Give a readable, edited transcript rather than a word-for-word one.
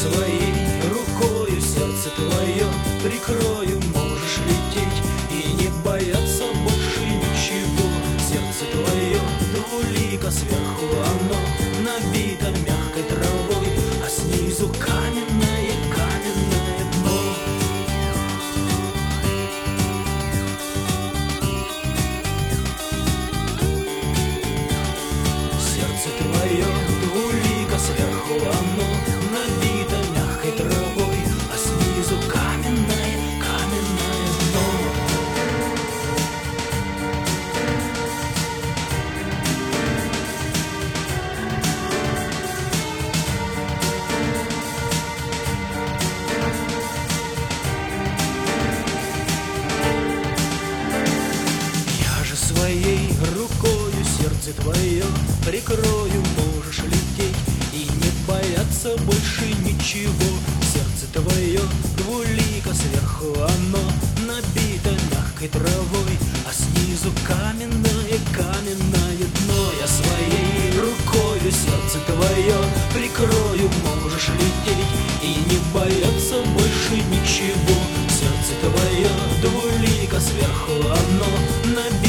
своей рукою сердце твое прикрою, можешь лететь и не бояться больше ничего. Сердце твое двулико, сверху оно набито мягкой травой, а снизу каменное, каменное дно. Сердце твое двулико, сверху оно набито мягкой травой, а снизу каменное, каменное дно. Я же своей рукою сердце твое прикрою, можешь лететь и не бояться больше ничего. Сердце твое двулико, сверху оно набито мягкой травой, а снизу каменное, каменное дно. Я своей рукою сердце твое прикрою, можешь лететь и не бояться больше ничего. Сердце твое двулико, сверху оно набито